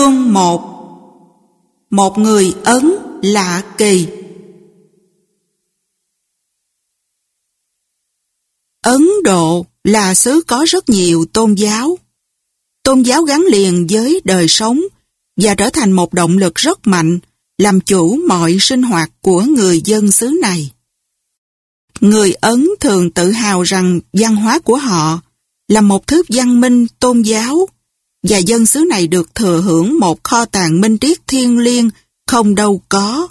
Chương 1. Một người Ấn lạ kỳ. Ấn Độ là xứ có rất nhiều tôn giáo. Tôn giáo gắn liền với đời sống và trở thành một động lực rất mạnh làm chủ mọi sinh hoạt của người dân xứ này. Người Ấn thường tự hào rằng văn hóa của họ là một thứ văn minh tôn giáo và dân xứ này được thừa hưởng một kho tàng minh triết thiêng liêng không đâu có.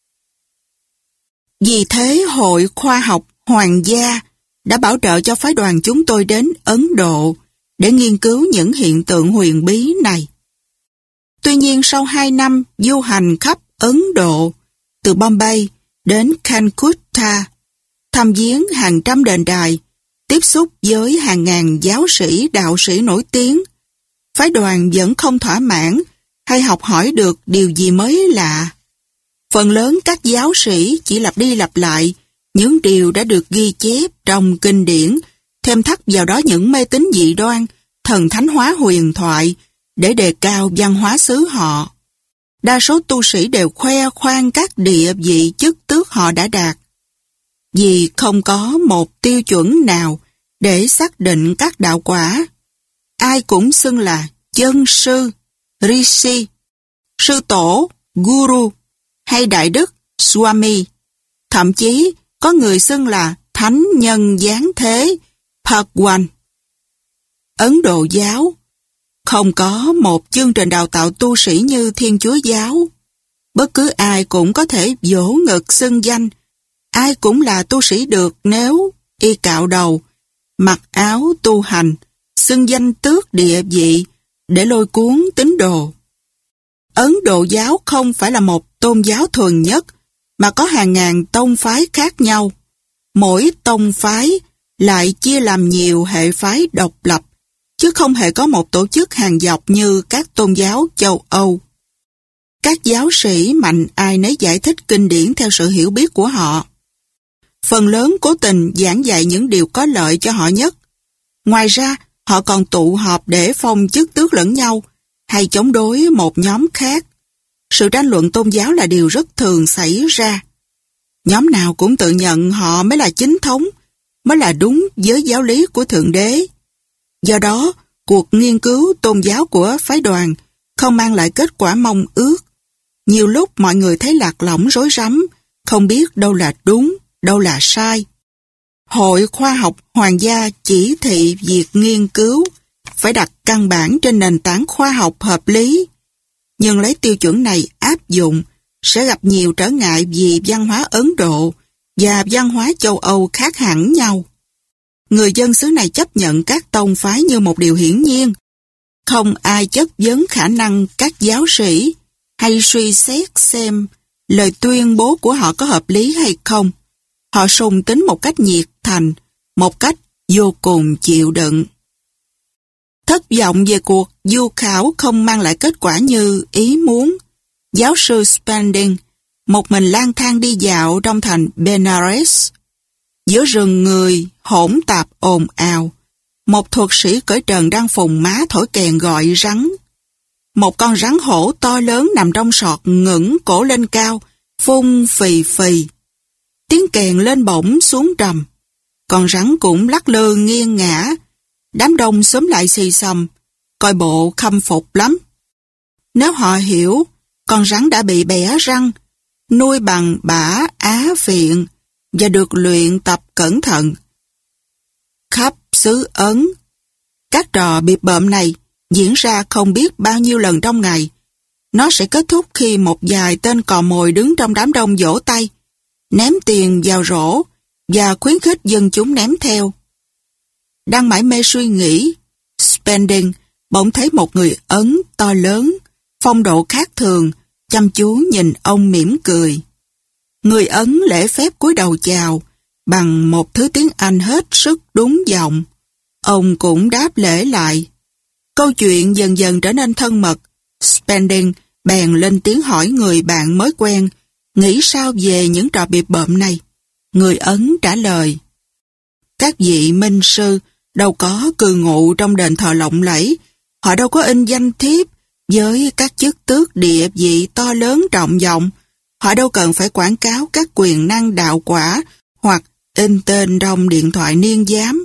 Vì thế Hội Khoa học Hoàng gia đã bảo trợ cho phái đoàn chúng tôi đến Ấn Độ để nghiên cứu những hiện tượng huyền bí này. Tuy nhiên sau 2 năm du hành khắp Ấn Độ, từ Bombay đến Calcutta, thăm viếng hàng trăm đền đài, tiếp xúc với hàng ngàn giáo sĩ, đạo sĩ nổi tiếng, phái đoàn vẫn không thỏa mãn hay học hỏi được điều gì mới lạ. Phần lớn các giáo sĩ chỉ lặp đi lặp lại những điều đã được ghi chép trong kinh điển, thêm thắt vào đó những mê tín dị đoan, thần thánh hóa huyền thoại để đề cao văn hóa xứ họ. Đa số tu sĩ đều khoe khoang các địa vị chức tước họ đã đạt. Vì không có một tiêu chuẩn nào để xác định các đạo quả, ai cũng xưng là chân sư, Rishi, sư tổ, Guru hay đại đức, Swami. Thậm chí có người xưng là thánh nhân giáng thế, Bhagwan. Ấn Độ giáo không có một chương trình đào tạo tu sĩ như Thiên Chúa giáo. Bất cứ ai cũng có thể vỗ ngực xưng danh. Ai cũng là tu sĩ được nếu y cạo đầu, mặc áo tu hành, xưng danh tước địa vị để lôi cuốn tín đồ. Ấn Độ giáo không phải là một tôn giáo thuần nhất, mà có hàng ngàn tông phái khác nhau. Mỗi tông phái lại chia làm nhiều hệ phái độc lập, chứ không hề có một tổ chức hàng dọc như các tôn giáo châu Âu. Các giáo sĩ mạnh ai nấy giải thích kinh điển theo sự hiểu biết của họ. Phần lớn cố tình giảng dạy những điều có lợi cho họ nhất. Ngoài ra, họ còn tụ họp để phong chức tước lẫn nhau hay chống đối một nhóm khác. Sự tranh luận tôn giáo là điều rất thường xảy ra. Nhóm nào cũng tự nhận họ mới là chính thống, mới là đúng với giáo lý của Thượng Đế. Do đó, cuộc nghiên cứu tôn giáo của phái đoàn không mang lại kết quả mong ước. Nhiều lúc mọi người thấy lạc lõng rối rắm, không biết đâu là đúng, đâu là sai. Hội Khoa học Hoàng gia chỉ thị việc nghiên cứu phải đặt căn bản trên nền tảng khoa học hợp lý. Nhưng lấy tiêu chuẩn này áp dụng sẽ gặp nhiều trở ngại vì văn hóa Ấn Độ và văn hóa châu Âu khác hẳn nhau. Người dân xứ này chấp nhận các tông phái như một điều hiển nhiên. Không ai chất vấn khả năng các giáo sĩ hay suy xét xem lời tuyên bố của họ có hợp lý hay không. Họ sùng tín một cách nhiệt thành, một cách vô cùng chịu đựng. Thất vọng về cuộc du khảo không mang lại kết quả như ý muốn. Giáo sư Spending một mình lang thang đi dạo trong thành Benares. Giữa rừng người hỗn tạp ồn ào, một thuật sĩ cởi trần đang phùng má thổi kèn gọi rắn. Một con rắn hổ to lớn nằm trong sọt ngẩng cổ lên cao, phun phì phì. Tiếng kèn lên bổng xuống trầm. Con rắn cũng lắc lư nghiêng ngã. Đám đông xúm lại xì xầm, coi bộ khâm phục lắm. Nếu họ hiểu, con rắn đã bị bẻ răng, nuôi bằng bã á phiện và được luyện tập cẩn thận. Khắp xứ Ấn, các trò bịp bợm này diễn ra không biết bao nhiêu lần trong ngày. Nó sẽ kết thúc khi một vài tên cò mồi đứng trong đám đông vỗ tay, ném tiền vào rổ và khuyến khích dân chúng ném theo. Đang mải mê suy nghĩ, Spending bỗng thấy một người Ấn to lớn, phong độ khác thường, chăm chú nhìn ông mỉm cười. Người Ấn lễ phép cúi đầu chào bằng một thứ tiếng Anh hết sức đúng giọng. Ông cũng đáp lễ lại. Câu chuyện dần dần trở nên thân mật. Spending bèn lên tiếng hỏi người bạn mới quen nghĩ sao về những trò bịp bợm này. Người Ấn trả lời: các vị minh sư đâu có cư ngụ trong đền thờ lộng lẫy, họ đâu có in danh thiếp Với các chức tước địa vị to lớn trọng vọng, họ đâu cần phải quảng cáo các quyền năng đạo quả hoặc in tên trong điện thoại niên giám.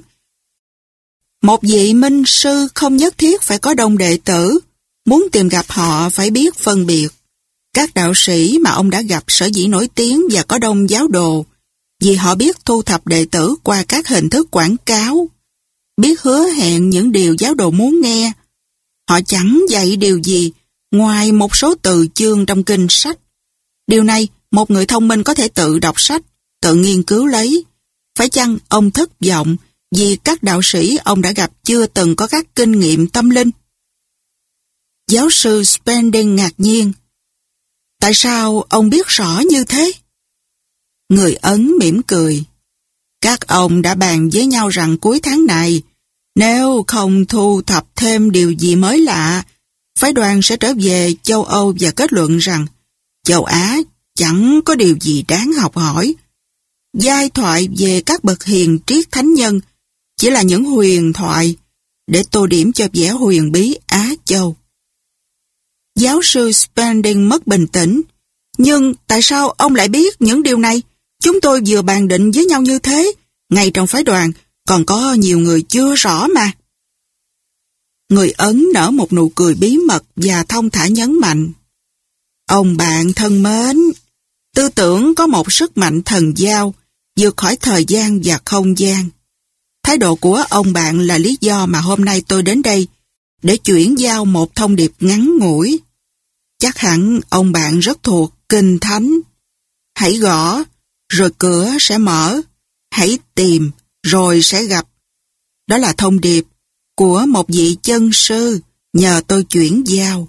Một vị minh sư không nhất thiết phải có đông đệ tử. Muốn tìm gặp họ phải biết phân biệt. Các đạo sĩ mà ông đã gặp sở dĩ nổi tiếng và có đông giáo đồ, vì họ biết thu thập đệ tử qua các hình thức quảng cáo, biết hứa hẹn những điều giáo đồ muốn nghe. Họ chẳng dạy điều gì ngoài một số từ chương trong kinh sách. Điều này một người thông minh có thể tự đọc sách, tự nghiên cứu lấy. Phải chăng ông thất vọng vì các đạo sĩ ông đã gặp chưa từng có các kinh nghiệm tâm linh? Giáo sư Spending ngạc nhiên. Tại sao ông biết rõ như thế? Người Ấn mỉm cười. Các ông đã bàn với nhau rằng cuối tháng này, nếu không thu thập thêm điều gì mới lạ, phái đoàn sẽ trở về châu Âu và kết luận rằng châu Á chẳng có điều gì đáng học hỏi. Giai thoại về các bậc hiền triết thánh nhân chỉ là những huyền thoại để tô điểm cho vẻ huyền bí Á Châu. Giáo sư Spending mất bình tĩnh. Nhưng tại sao ông lại biết những điều này? Chúng tôi vừa bàn định với nhau như thế. Ngay trong phái đoàn còn có nhiều người chưa rõ mà. Người Ấn nở một nụ cười bí mật và thông thả nhấn mạnh. Ông bạn thân mến, tư tưởng có một sức mạnh thần giao, vượt khỏi thời gian và không gian. Thái độ của ông bạn là lý do mà hôm nay tôi đến đây, để chuyển giao một thông điệp ngắn ngủi. Chắc hẳn ông bạn rất thuộc Kinh Thánh. Hãy gõ, rồi cửa sẽ mở. Hãy tìm, rồi sẽ gặp. Đó là thông điệp của một vị chân sư nhờ tôi chuyển giao.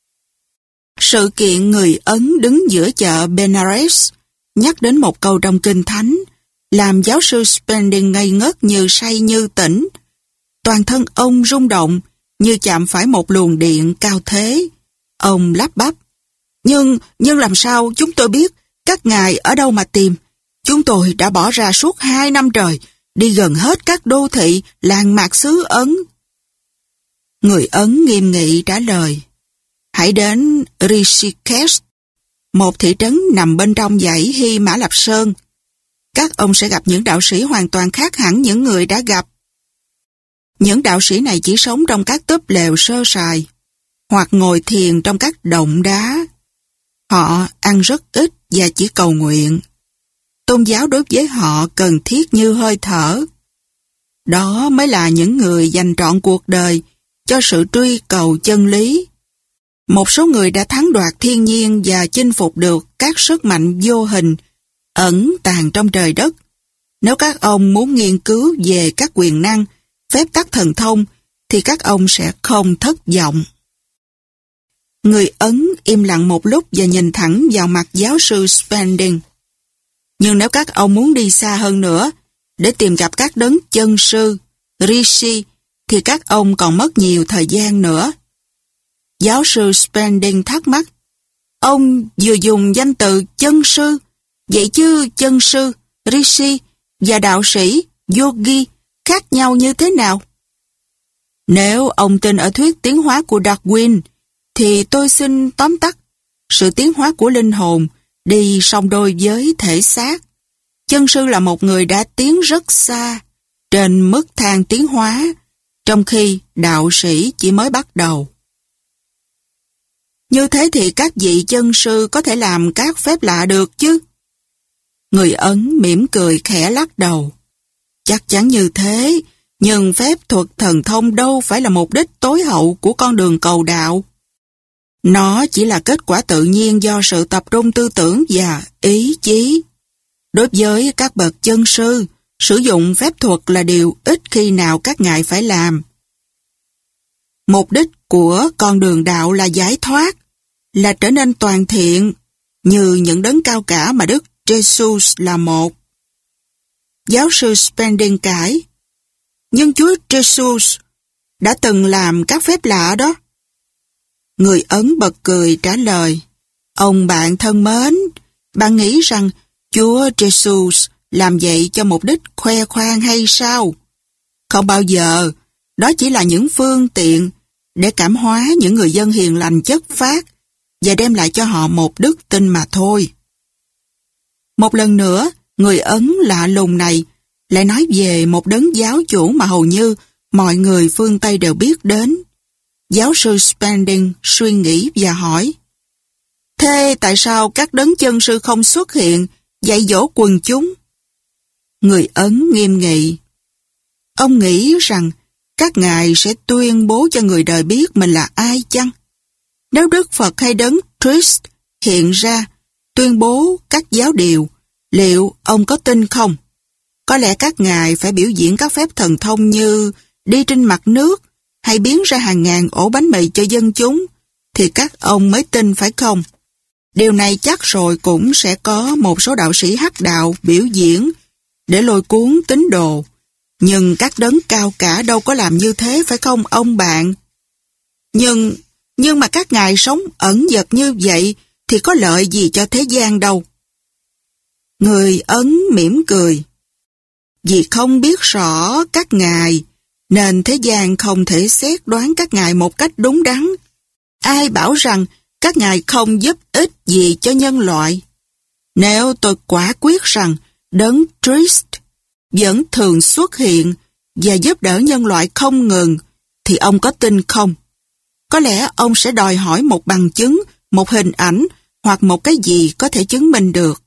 Sự kiện người Ấn đứng giữa chợ Benares nhắc đến một câu trong Kinh Thánh làm giáo sư Spending ngây ngất như say như tỉnh. Toàn thân ông rung động như chạm phải một luồng điện cao thế. Ông lắp bắp. Nhưng làm sao chúng tôi biết các ngài ở đâu mà tìm? Chúng tôi đã bỏ ra suốt 2 năm trời, đi gần hết các đô thị, làng mạc xứ Ấn. Người Ấn nghiêm nghị trả lời. Hãy đến Rishikesh, một thị trấn nằm bên trong dãy Hy Mã Lạp Sơn. Các ông sẽ gặp những đạo sĩ hoàn toàn khác hẳn những người đã gặp. Những đạo sĩ này chỉ sống trong các túp lều sơ sài, hoặc ngồi thiền trong các động đá. Họ ăn rất ít và chỉ cầu nguyện. Tôn giáo đối với họ cần thiết như hơi thở. Đó mới là những người dành trọn cuộc đời cho sự truy cầu chân lý. Một số người đã thắng đoạt thiên nhiên và chinh phục được các sức mạnh vô hình ẩn tàng trong trời đất. Nếu các ông muốn nghiên cứu về các quyền năng, phép tắc thần thông, thì các ông sẽ không thất vọng. Người Ấn im lặng một lúc và nhìn thẳng vào mặt giáo sư Spending. Nhưng nếu các ông muốn đi xa hơn nữa, để tìm gặp các đấng chân sư, Rishi, thì các ông còn mất nhiều thời gian nữa. Giáo sư Spending thắc mắc. Ông vừa dùng danh từ chân sư, vậy chứ chân sư, Rishi và đạo sĩ, yogi khác nhau như thế nào? Nếu ông tin ở thuyết tiến hóa của Darwin, thì tôi xin tóm tắt. Sự tiến hóa của linh hồn đi song đôi với thể xác. Chân sư là một người đã tiến rất xa, trên mức thang tiến hóa, trong khi đạo sĩ chỉ mới bắt đầu. Như thế thì các vị chân sư có thể làm các phép lạ được chứ? Người Ấn mỉm cười khẽ lắc đầu. Chắc chắn như thế, nhưng phép thuật thần thông đâu phải là mục đích tối hậu của con đường cầu đạo. Nó chỉ là kết quả tự nhiên do sự tập trung tư tưởng và ý chí. Đối với các bậc chân sư, sử dụng phép thuật là điều ít khi nào các ngài phải làm. Mục đích của con đường đạo là giải thoát, là trở nên toàn thiện, như những đấng cao cả mà Đức Jesus là một. Giáo sư Spending cãi. Nhưng Chúa Jesus đã từng làm các phép lạ đó. Người Ấn bật cười trả lời. Ông bạn thân mến, bạn nghĩ rằng Chúa Jesus làm vậy cho mục đích khoe khoang hay sao? Không bao giờ, đó chỉ là những phương tiện để cảm hóa những người dân hiền lành chất phác và đem lại cho họ một đức tin mà thôi. Một lần nữa, người Ấn lạ lùng này lại nói về một đấng giáo chủ mà hầu như mọi người phương Tây đều biết đến. Giáo sư Spedding suy nghĩ và hỏi: thế tại sao các đấng chân sư không xuất hiện dạy dỗ quần chúng? Người Ấn nghiêm nghị: ông nghĩ rằng các ngài sẽ tuyên bố cho người đời biết mình là ai chăng? Nếu Đức Phật hay đấng Christ hiện ra tuyên bố các giáo điều, liệu ông có tin không? Có lẽ các ngài phải biểu diễn các phép thần thông như đi trên mặt nước hay biến ra hàng ngàn ổ bánh mì cho dân chúng, thì các ông mới tin phải không? Điều này chắc rồi cũng sẽ có một số đạo sĩ hắc đạo biểu diễn để lôi cuốn tín đồ. Nhưng các đấng cao cả đâu có làm như thế phải không ông bạn? Nhưng mà các ngài sống ẩn dật như vậy thì có lợi gì cho thế gian đâu. Người Ấn mỉm cười: vì không biết rõ các ngài, nên thế gian không thể xét đoán các ngài một cách đúng đắn. Ai bảo rằng các ngài không giúp ích gì cho nhân loại? Nếu tôi quả quyết rằng đấng Christ vẫn thường xuất hiện và giúp đỡ nhân loại không ngừng, thì ông có tin không? Có lẽ ông sẽ đòi hỏi một bằng chứng, một hình ảnh hoặc một cái gì có thể chứng minh được.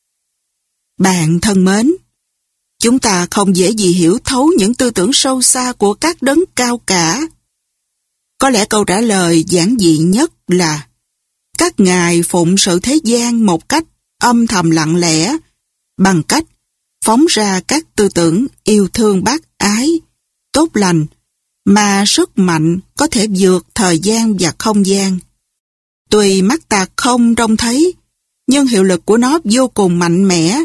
Bạn thân mến, chúng ta không dễ gì hiểu thấu những tư tưởng sâu xa của các đấng cao cả. Có lẽ câu trả lời giản dị nhất là các ngài phụng sự thế gian một cách âm thầm lặng lẽ, bằng cách phóng ra các tư tưởng yêu thương bác ái, tốt lành, mà sức mạnh có thể vượt thời gian và không gian. Tuy mắt ta không trông thấy, nhưng hiệu lực của nó vô cùng mạnh mẽ.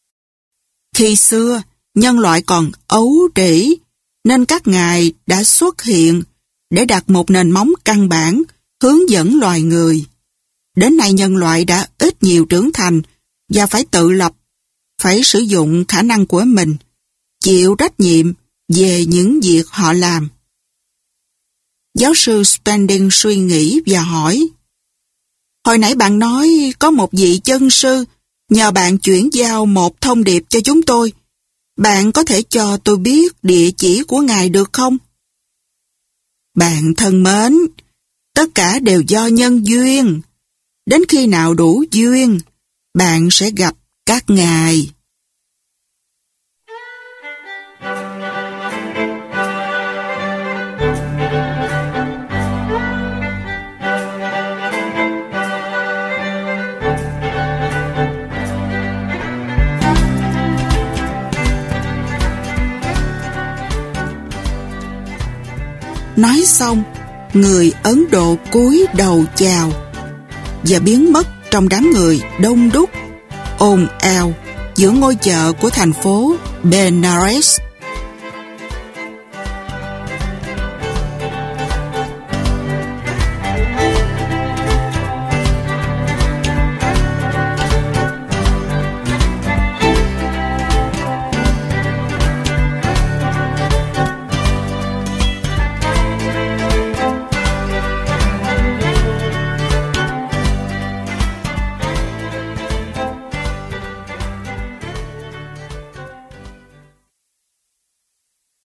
Khi xưa, nhân loại còn ấu trĩ, nên các ngài đã xuất hiện để đặt một nền móng căn bản, hướng dẫn loài người. Đến nay nhân loại đã ít nhiều trưởng thành và phải tự lập, phải sử dụng khả năng của mình, chịu trách nhiệm về những việc họ làm. Giáo sư Spedding suy nghĩ và hỏi: hồi nãy bạn nói có một vị chân sư nhờ bạn chuyển giao một thông điệp cho chúng tôi. Bạn có thể cho tôi biết địa chỉ của ngài được không? Bạn thân mến, tất cả đều do nhân duyên. Đến khi nào đủ duyên, bạn sẽ gặp các ngài. Nói xong, người Ấn Độ cúi đầu chào và biến mất trong đám người đông đúc, ồn ào giữa ngôi chợ của thành phố Benares.